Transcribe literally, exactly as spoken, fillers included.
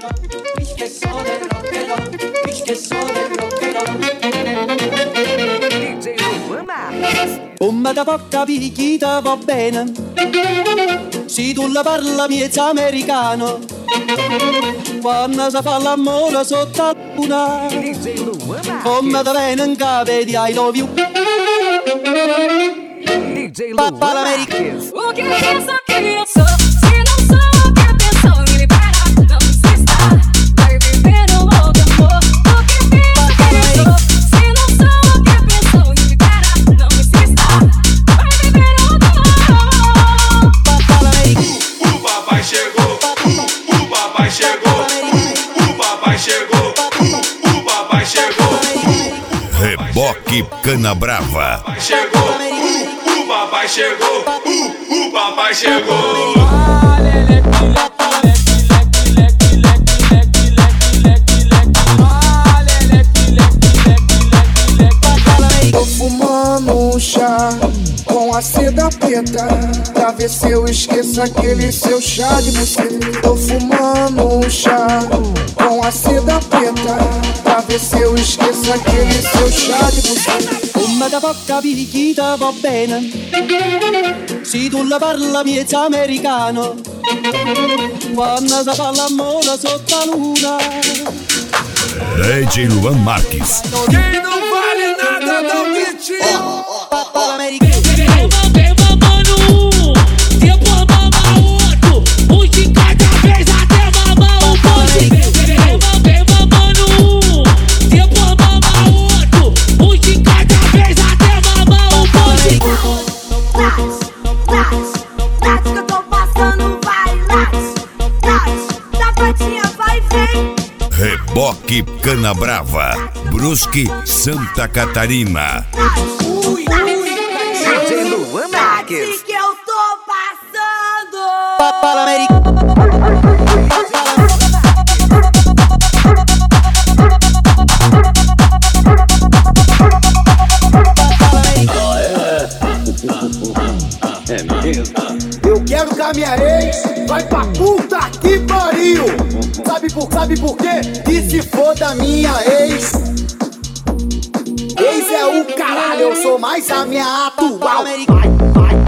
Come da poca picchita va bene, se tu la parla miezza americano, quando si fa l'amore sotto la luna, come da bene in capo di I love you. D J Luan Marques. O que é isso que eu sou? Se não sou o que a pessoa me libera, não se está. Vai viver um outro amor. O que é isso que eu sou? Se não sou o que a pessoa me libera, não se está. Vai viver um outro amor. O papai chegou, o papai chegou, o papai chegou, o papai chegou. Reboque Canabrava. Chegou. O papai chegou, o, o papai chegou. Tô fumando um chá com a seda preta, pra ver se eu esqueço aquele seu chá de buceta. Tô fumando um chá com a seda preta, pra ver se eu esqueço aquele seu chá de buceta. Come da poca picchita va bene, se tu la parla miezza americano, quando si fa l'amore sotto la luna. D J Luan Marques. Quem não vale nada dá um gritinho. Vem mamando um, depois mama outro, um de cada vez até mamar o bonde. Vem mamando um, depois mama outro, um de cada vez até mamar o bonde. Late, late, que eu tô passando, vai, late, late, da patinha vai, vem. Reboque Canabrava. Brusque, Santa Catarina. Ui, ui. D J Luan Marques. Que eu tô passando. Eu quero que a minha ex vai pra puta que pariu. Sabe por, sabe por quê? Que se foda minha ex. Ex é o caralho, eu sou mais a minha atual. Vai, vai.